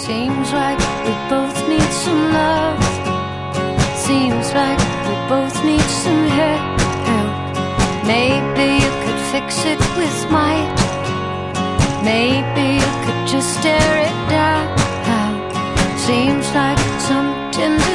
Seems like we both need some love. Seems like we both need some help. Maybe you could fix it with might. Maybe you could just stare it down. Seems like something